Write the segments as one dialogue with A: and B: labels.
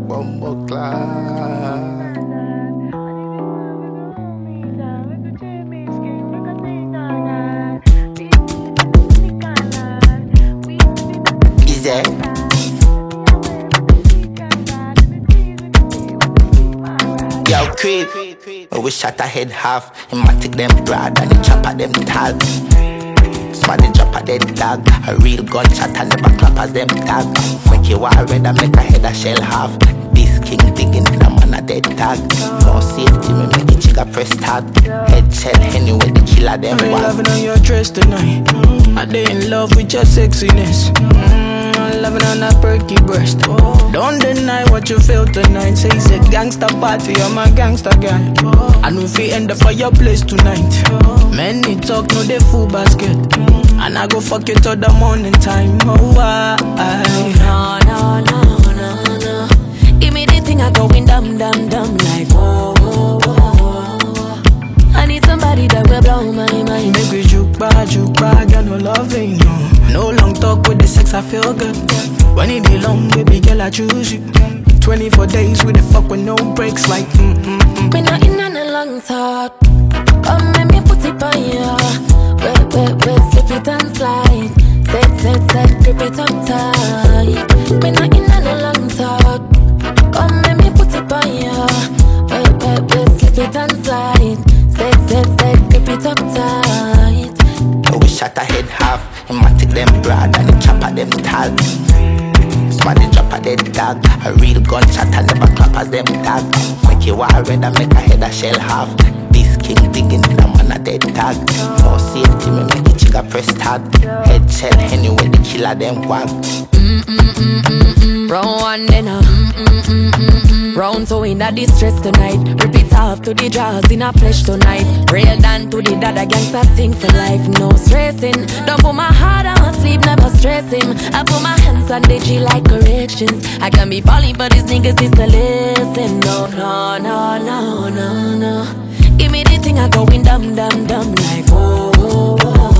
A: bumbo clock. Easy. Yo, creep. We shot a head half. Him a take them broad and he chop at them tag. Smarty drop a dead tag. A real gunshot and never clap as them tag. Make you war red and make a head a shell half. This king digging in a man a dead tag. No safety, me make it chigga press tag. Head shell anyway the killer them
B: I'm
A: was.
B: loving on your dress tonight. I dey in love with your sexiness. I'm loving on that perky breast. Don't deny what you feel tonight. Say it's a gangster party, I'm a gangster guy. I know if we end up for your place tonight. Many talk, no they full basket. And I go fuck you till the morning time. Oh, why?
C: No. Give me the thing I going dumb like whoa. I need somebody that will blow my mind.
B: Make we juke back, got no loving, no. No long talk with the sex, I feel good. When it be long, baby girl, I choose you. 24 days with the fuck with no breaks, like
C: Me not in on a long talk. Come let me put it on ya. Wait, slip it and slide. Set, grip it up tight. Me not in on a long talk. Come let me put it on ya. Wait, slip it and slide. Set, grip it up tight.
A: We shot a head half. Him a take them broad and he chop at them tag. Smarty drop a dead tag. A real gunshot and never clap as them tag. Make you war red and make a head a shell half. This king digging in a man a dead tag. No safety, me make it chigga press tag. Head shell anyway the killer them wag.
C: Round one then round two in a distress tonight. Rip it off to the jaws in a flesh tonight. Real down to the dada gangsta thing for life. No stressing. Don't put my heart on sleep, never stress him. I put my hands on the G like corrections. I can be falling but these niggas is to listen. No. Give me the thing I going dumb like whoa.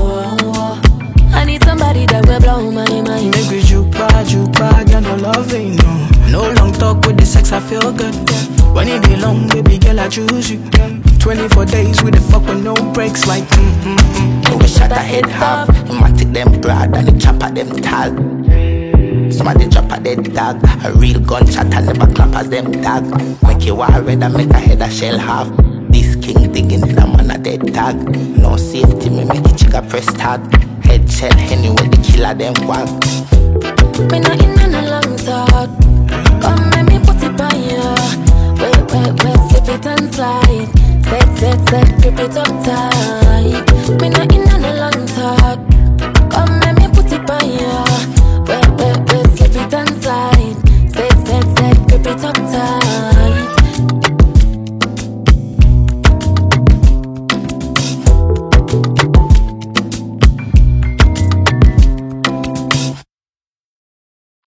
C: I need somebody that will blow my mind.
B: make we juke back, got no loving, no. No long talk with the sex, I feel good. When it be long, baby girl, I choose you. 24 days with the fuck with no breaks, like
A: We shot a head half. Him a take them broad and he chop at them tag. Somebody drop a dead tag. A real gunshot and never clap as them tag. Make you war red and make a head a shell half. This king digging in a man a dead tag. No safety, me make it chigga press tag. Head shell anyway the killer them wag.
C: Me not in on a long talk. Come let me put it on ya. Wait, slip it and slide. Set, grip it up tight.